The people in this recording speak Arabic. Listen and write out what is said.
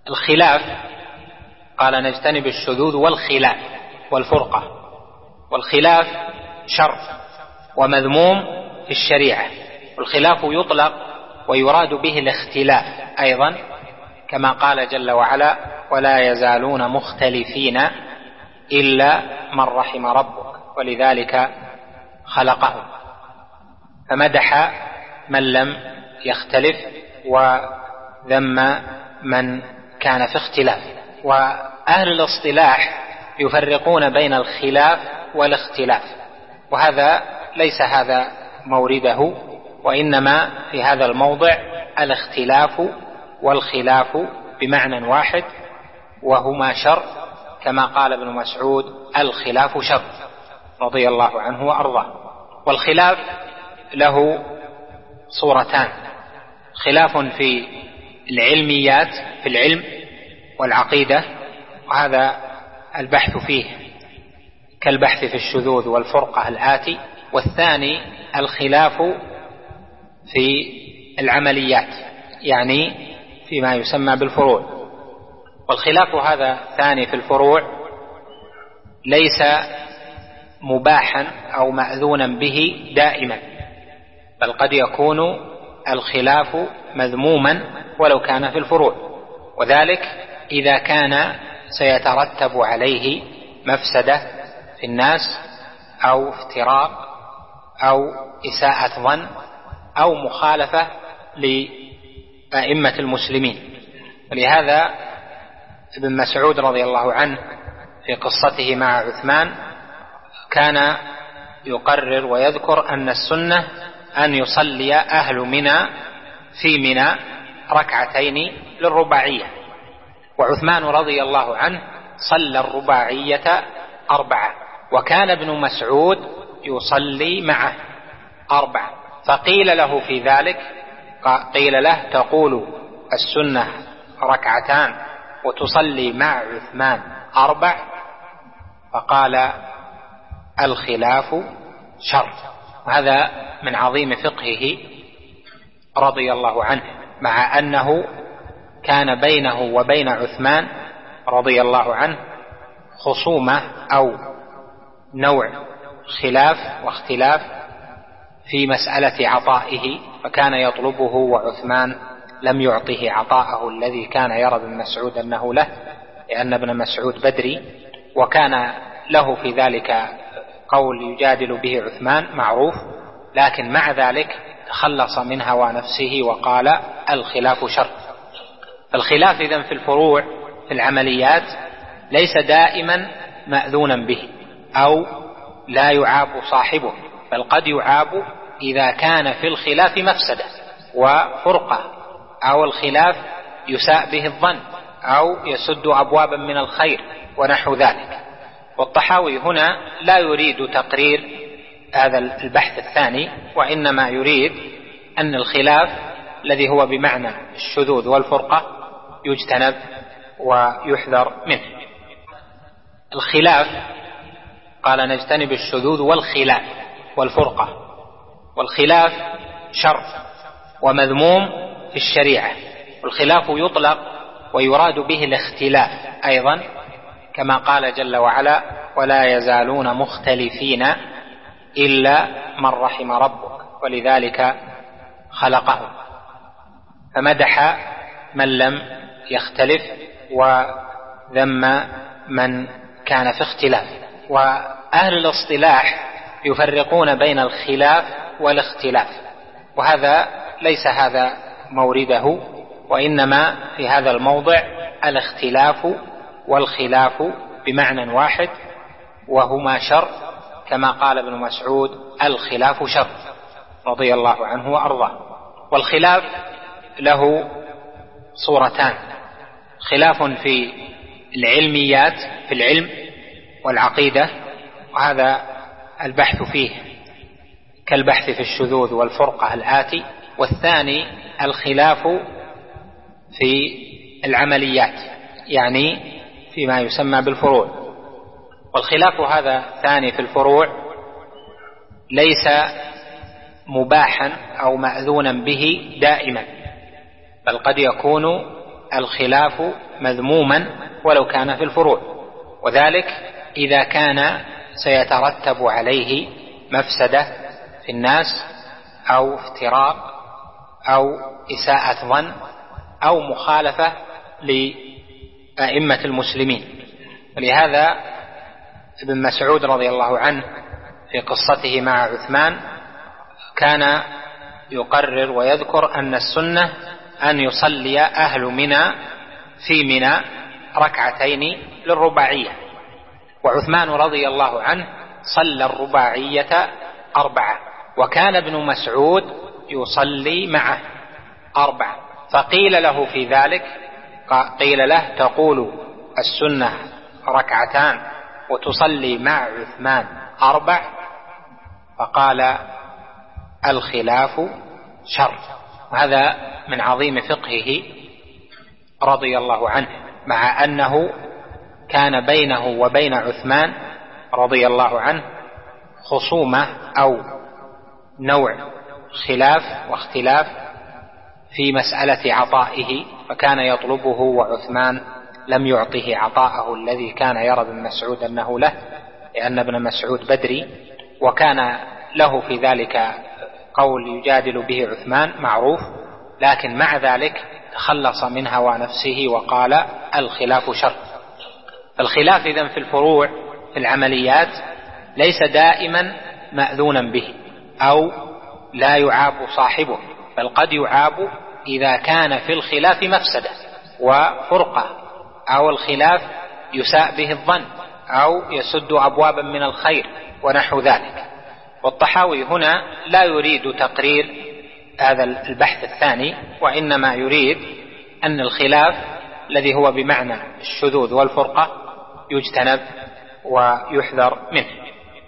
الخلاف قال نجتنب الشذوذ والخلاف والفرقة. والخلاف شر ومذموم في الشريعة، والخلاف يطلق ويراد به الاختلاف أيضا، كما قال جل وعلا: ولا يزالون مختلفين إلا من رحم ربك ولذلك خلقهم. فمدح من لم يختلف وذم من كان في اختلاف. وأهل الاصطلاح يفرقون بين الخلاف والاختلاف، وهذا ليس هذا مورده، وإنما في هذا الموضع الاختلاف والخلاف بمعنى واحد، وهما شر، كما قال ابن مسعود: الخلاف شر، رضي الله عنه وأرضاه. والخلاف له صورتان: خلاف في العلميات في العلم والعقيدة، وهذا البحث فيه كالبحث في الشذوذ والفرقة الآتي. والثاني الخلاف في العمليات، يعني فيما يسمى بالفروع. والخلاف هذا الثاني في الفروع ليس مباحا أو مأذونا به دائما، بل قد يكون الخلاف مذموما ولو كان في الفروع، وذلك إذا كان سيترتب عليه مفسدة في الناس أو افتراق أو إساءة ظن أو مخالفة لأئمة المسلمين. ولهذا ابن مسعود رضي الله عنه في قصته مع عثمان كان يقرر ويذكر أن السنة أن يصلي أهل منى في منى ركعتين للرباعية، وعثمان رضي الله عنه صلى الرباعية 4، وكان ابن مسعود يصلي معه 4. فقيل له في ذلك، قيل له: تقول السنة ركعتان وتصلي مع عثمان 4؟ فقال: الخلاف شر. وهذا من عظيم فقهه رضي الله عنه، مع أنه كان بينه وبين عثمان رضي الله عنه خصومة أو نوع خلاف واختلاف في مسألة عطائه، فكان يطلبه وعثمان لم يعطه عطاءه الذي كان يرى ابن مسعود أنه له، لأن ابن مسعود بدري، وكان له في ذلك قول يجادل به عثمان معروف، لكن مع ذلك تخلص من هوى نفسه وقال: الخلاف شر. الخلاف إذن في الفروع في العمليات ليس دائما مأذونا به أو لا يعاب صاحبه، بل قد يعاب إذا كان في الخلاف مفسدة وفرقة، أو الخلاف يساء به الظن أو يسد أبوابا من الخير ونحو ذلك. والطحاوي هنا لا يريد تقرير هذا البحث الثاني، وإنما يريد أن الخلاف الذي هو بمعنى الشذوذ والفرقة يجتنب ويحذر منه. الخلاف قال نجتنب الشذوذ والخلاف والفرقة. والخلاف شر ومذموم في الشريعة، والخلاف يطلق ويراد به الاختلاف أيضا، كما قال جل وعلا: ولا يزالون مختلفين إلا من رحم ربك ولذلك خلقهم. فمدح من لم يختلف وذم من كان في اختلاف. وأهل الاصطلاح يفرقون بين الخلاف والاختلاف، وهذا ليس هذا مورده، وإنما في هذا الموضع الاختلاف والخلاف بمعنى واحد، وهما شر، كما قال ابن مسعود: الخلاف شر، رضي الله عنه وأرضاه. والخلاف له صورتان: خلاف في العلميات في العلم والعقيدة، وهذا البحث فيه كالبحث في الشذوذ والفرقة الآتي. والثاني الخلاف في العمليات، يعني فيما يسمى بالفروع. والخلاف هذا الثاني في الفروع ليس مباحا أو مأذونا به دائما، بل قد يكون الخلاف مذموما ولو كان في الفروع، وذلك إذا كان سيترتب عليه مفسدة في الناس أو افتراق أو إساءة ظن أو مخالفة لأئمة المسلمين. ولهذا ابن مسعود رضي الله عنه في قصته مع عثمان كان يقرر ويذكر أن السنة أن يصلي أهل منى في منى ركعتين للرباعية، وعثمان رضي الله عنه صلى الرباعية 4، وكان ابن مسعود يصلي معه 4، فقيل له في ذلك، قيل له تقول السنة ركعتان وتصلي مع عثمان 4، فقال الخلاف شر. وهذا من عظيم فقهه رضي الله عنه، مع أنه كان بينه وبين عثمان رضي الله عنه خصومة أو نوع خلاف واختلاف في مسألة عطائه، فكان يطلبه وعثمان لم يعطه عطاءه الذي كان يرى ابن مسعود أنه له، لأن ابن مسعود بدري، وكان له في ذلك قول يجادل به عثمان معروف، لكن مع ذلك تخلص من هوى نفسه وقال الخلاف شر. الخلاف إذن في الفروع في العمليات ليس دائما مأذونا به أو لا يعاب صاحبه، بل قد يعاب إذا كان في الخلاف مفسدة وفرقة، أو الخلاف يساء به الظن أو يسد أبوابا من الخير ونحو ذلك. والطحاوي هنا لا يريد تقرير هذا البحث الثاني، وإنما يريد أن الخلاف الذي هو بمعنى الشذوذ والفرقة يجتنب ويحذر منه.